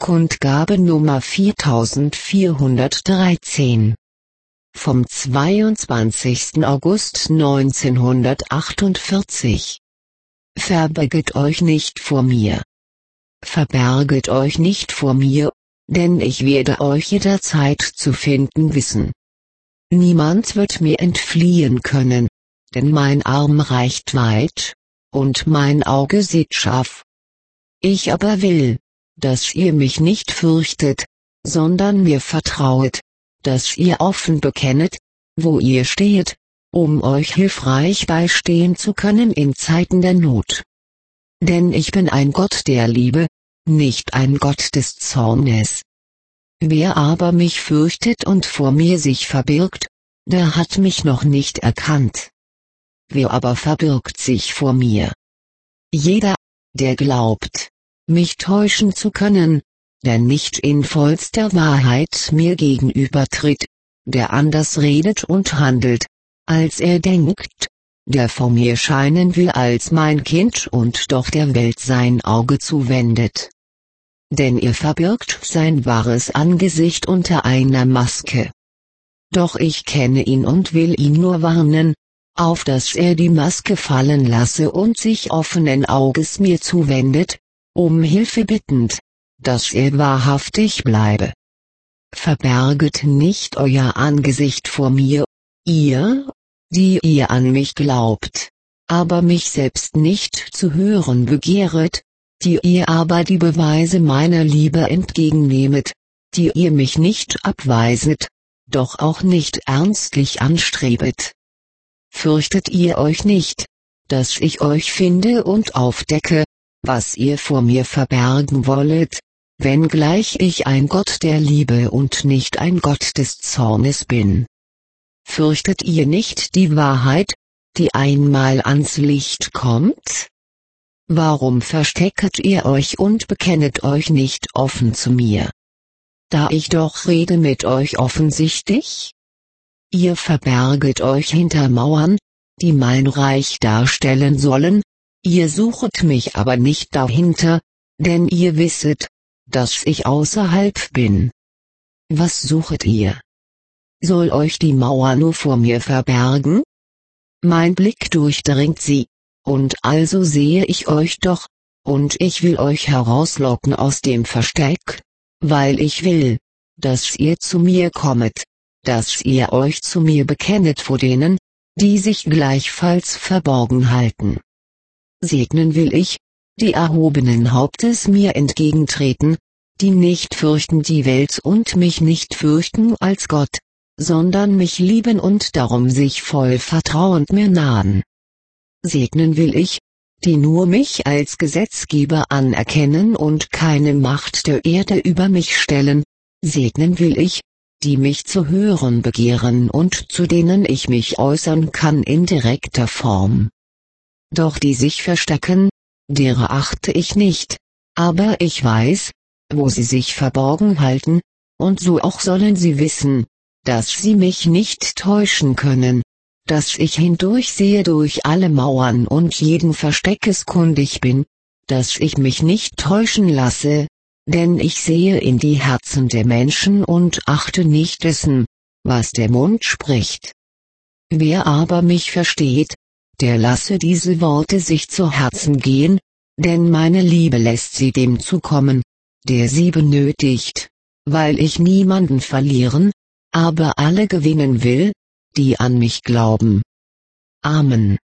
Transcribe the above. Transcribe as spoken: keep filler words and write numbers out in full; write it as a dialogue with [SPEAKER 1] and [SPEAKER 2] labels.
[SPEAKER 1] Kundgabe Nummer viertausendvierhundertdreizehn. Vom zweiundzwanzigsten August neunzehnhundertachtundvierzig. Verberget euch nicht vor mir. Verberget euch nicht vor mir, denn ich werde euch jederzeit zu finden wissen. Niemand wird mir entfliehen können, denn mein Arm reicht weit, und mein Auge sieht scharf. Ich aber will, dass ihr mich nicht fürchtet, sondern mir vertrauet, dass ihr offen bekennet, wo ihr stehet, um euch hilfreich beistehen zu können in Zeiten der Not. Denn ich bin ein Gott der Liebe, nicht ein Gott des Zornes. Wer aber mich fürchtet und vor mir sich verbirgt, der hat mich noch nicht erkannt. Wer aber verbirgt sich vor mir? Jeder, der glaubt, mich täuschen zu können, der nicht in vollster Wahrheit mir gegenübertritt, der anders redet und handelt, als er denkt, der vor mir scheinen will als mein Kind und doch der Welt sein Auge zuwendet. Denn er verbirgt sein wahres Angesicht unter einer Maske. Doch ich kenne ihn und will ihn nur warnen, auf dass er die Maske fallen lasse und sich offenen Auges mir zuwendet, um Hilfe bittend, dass er wahrhaftig bleibe. Verberget nicht euer Angesicht vor mir, ihr, die ihr an mich glaubt, aber mich selbst nicht zu hören begehret, die ihr aber die Beweise meiner Liebe entgegennehmet, die ihr mich nicht abweiset, doch auch nicht ernstlich anstrebet. Fürchtet ihr euch nicht, dass ich euch finde und aufdecke, was ihr vor mir verbergen wollet, wenngleich ich ein Gott der Liebe und nicht ein Gott des Zornes bin? Fürchtet ihr nicht die Wahrheit, die einmal ans Licht kommt? Warum verstecket ihr euch und bekennet euch nicht offen zu mir? Da ich doch rede mit euch offensichtlich? Ihr verberget euch hinter Mauern, die mein Reich darstellen sollen, ihr suchet mich aber nicht dahinter, denn ihr wisset, dass ich außerhalb bin. Was suchet ihr? Soll euch die Mauer nur vor mir verbergen? Mein Blick durchdringt sie, und also sehe ich euch doch, und ich will euch herauslocken aus dem Versteck, weil ich will, dass ihr zu mir kommet, dass ihr euch zu mir bekennet vor denen, die sich gleichfalls verborgen halten. Segnen will ich, die erhobenen Hauptes mir entgegentreten, die nicht fürchten die Welt und mich nicht fürchten als Gott, sondern mich lieben und darum sich voll Vertrauen mir nahen. Segnen will ich, die nur mich als Gesetzgeber anerkennen und keine Macht der Erde über mich stellen. Segnen will ich, die mich zu hören begehren und zu denen ich mich äußern kann in direkter Form. Doch die sich verstecken, derer achte ich nicht, aber ich weiß, wo sie sich verborgen halten, und so auch sollen sie wissen, dass sie mich nicht täuschen können, dass ich hindurchsehe durch alle Mauern und jeden Versteckes kundig bin, dass ich mich nicht täuschen lasse, denn ich sehe in die Herzen der Menschen und achte nicht dessen, was der Mund spricht. Wer aber mich versteht, der lasse diese Worte sich zu Herzen gehen, denn meine Liebe lässt sie dem zukommen, der sie benötigt, weil ich niemanden verlieren, aber alle gewinnen will, die an mich glauben. Amen.